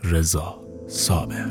رضا صابر.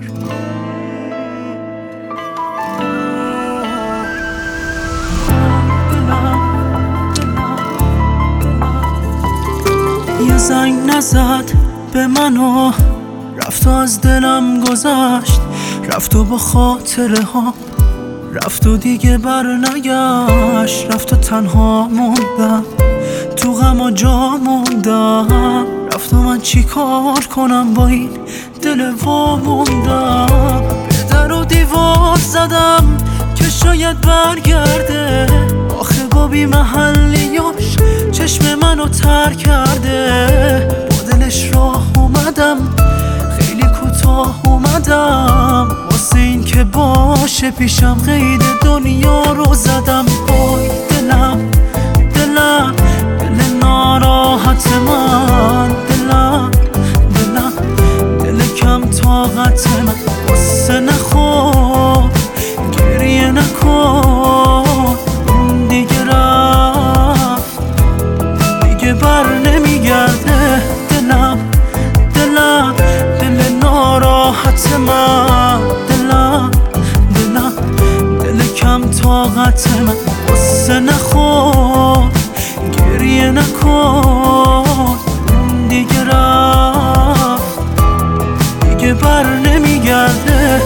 یه زنگ نزد به منو، رفت و از دلم گذشت، رفت و با خاطره ها رفت و دیگه بر نگشت، رفت و تنها موندم تو غم و جا موندم، رفت و من چی کار کنم با این دل وا موندم. به در و دیوار زدم که شاید برگرده، آخه با بی محلیاش چشم منو تر کرده. با دلش راه اومدم، خیلی کوتاه اومدم، واسه این که باشه پیشم قید دنیا رو زدم. وای دلم دلم دل ناراحت من، دلم دلم دل کم طاقت من، واسه نخور گریه نکن، دیگه رفت دیگه بر نمیگرده. دلم دلم دل ناراحت من، دلم دلم دل کم طاقت من، واسه نخور گریه نکن، دیگه رفت دیگه بر نمیگرده.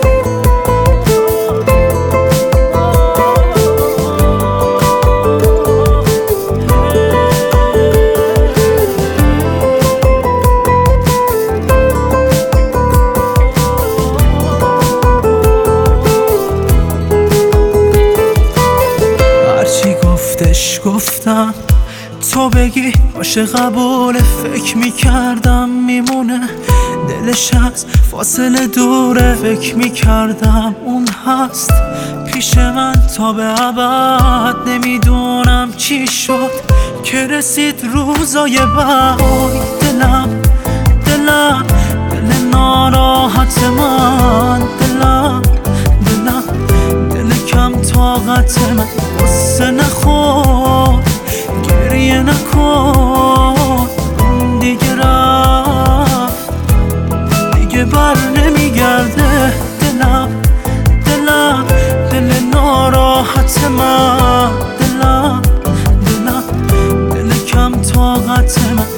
گفتم تو بگی باشه قبول، فکر میکردم میمونه دلش از فاصله دوره، فکر میکردم اون هست پیش من تا به ابد. نمیدونم چی شد که رسید روزای بعد. دلم دلم دل ناراحت من، دلم دلم دل کم طاقت من، واسه نخور گریه نکن، دیگه رفت دیگه بر نمیگرده. دلم دلم دل ناراحت من، دلم دلم دل کم طاقت من،